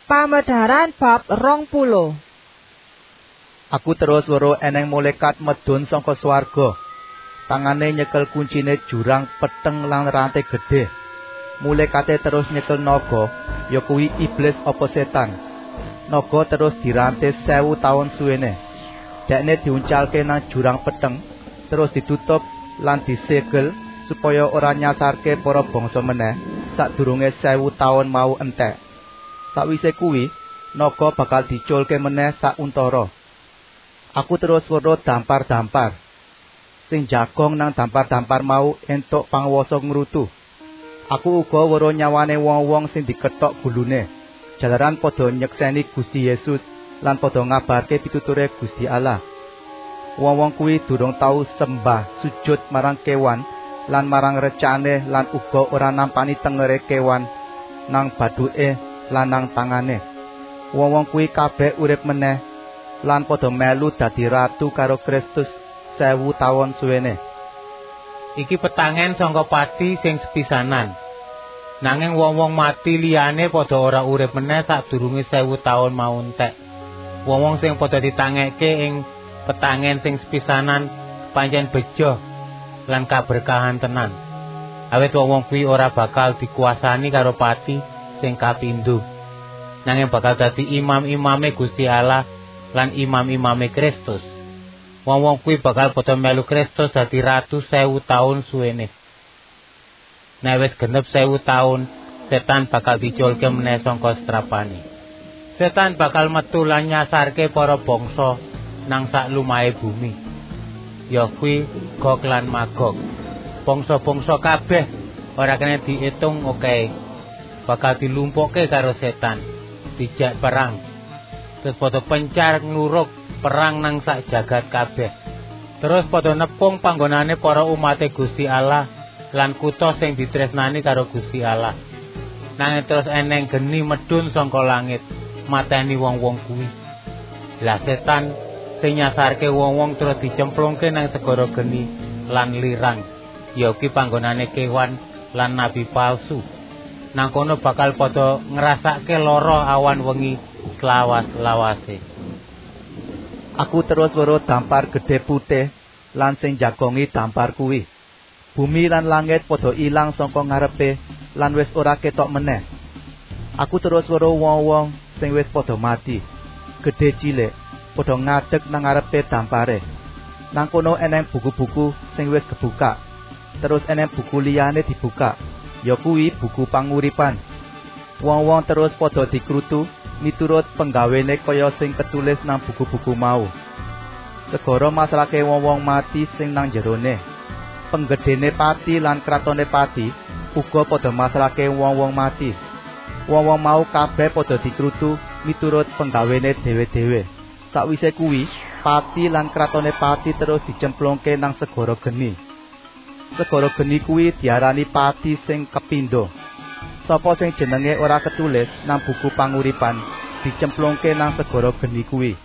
Pamedharan bab 20. Aku terus weruh eneng malaikat medhun saka swarga. Tangane nyekel kuncine jurang peteng lan rantai gedhe. Malaikate terus nyekel naga, ya kuwi iblis apa setan. Naga terus dirantai 1000 taun suwene. Dekne diuncalke nang jurang peteng, terus ditutup lan disegel supaya ora nyasarke para bangsa meneh sadurunge 1000 taun mau entek. Sakwise kuwi, naga bakal diculke meneh sak untara. Aku terus weruh dampar-dampar. Sing jagong nang dampar-dampar mau entuk pangwasa ngrutu. Aku uga weruh nyawane wong-wong sing dikethok gulune, jalaran padha nyekseni Gusti Yesus lan padha ngabarke pituture Gusti Allah. Wong-wong kuwi durung tau sembah sujud marang kewan lan marang recane lan uga ora nampani tengere kewan nang bathuke lan nang tangane. Wong-wong kuwi kabeh urip meneh lan padha melu dadi ratu karo Kristus 1000 taun suwene. Iki petangen sangka pati sing sepisanan. Nanging wong-wong mati liyane padha ora urip meneh sadurunge 1000 taun mau entek. Wong-wong sing padha ditangeke ing petangen sing sepisanan pancen bejo lan kaberkahan tenan. Awit wong-wong kuwi ora bakal dikuasani karo pati sing kapindho. Nanging bakal dadi imam-imame Gusti Allah lan imam-imame Kristus. Wong-wong kuwi bakal padha melu Kristus dadi ratu 1000 taun suwene. Nek wis genep 1000 taun, setan bakal diculke meneh saka setrapane. Setan bakal metu lan nyasarke para bangsa nang sak lumahe bumi. Ya kuwi Gog lan Magog. Bangsa-bangsa kabeh ora kena diitung oke. Bakal dilumpukke karo setan, dijak perang. Terus padha pencar ngluruk perang nang sak jagat kabeh. Terus padha nepung panggonane para umate Gusti Allah lan kutha sing ditresnani karo Gusti Allah. Nanging terus eneng geni medhun saka langit mateni wong-wong kuwi. Lah setan sing nyasarke wong-wong terus dicemplungke nang segara geni lan lirang. Ya ki panggonane kewan lan nabi palsu. Nang kono bakal padha ngrasake lara awan wengi lawas-lawase. Aku terus weruh dampar gedhe putih lan sing jagongi dampar kuwi. Bumi lan langit padha ilang saka ngarepe lan wis ora ketok meneh. Aku terus weruh wong-wong sing wis padha mati, gedhe cilik, padha ngadeg nang ngarepe dampare. Nang kono eneng buku-buku sing wis kebuka. Terus eneng buku liyane dibuka, ya kuwi buku panguripan. Wong-wong terus padha dikrutu miturut penggawene kaya sing ketulis nang buku-buku mau. Segara masrahke wong-wong mati sing nang jerone. Penggedene pati lan kratone pati uga padha masrahke wong-wong mati. Wong-wong mau kabeh padha dikrutu miturut penggawene dhewe-dhewe. Sakwise kuwi, pati lan kratone pati terus dicemplungke nang segara geni. Segara geni kuwi diarani pati sing kepindho. Sapa sing jenenge ora ketulis nang buku panguripan dicemplungke nang segara geni kuwi.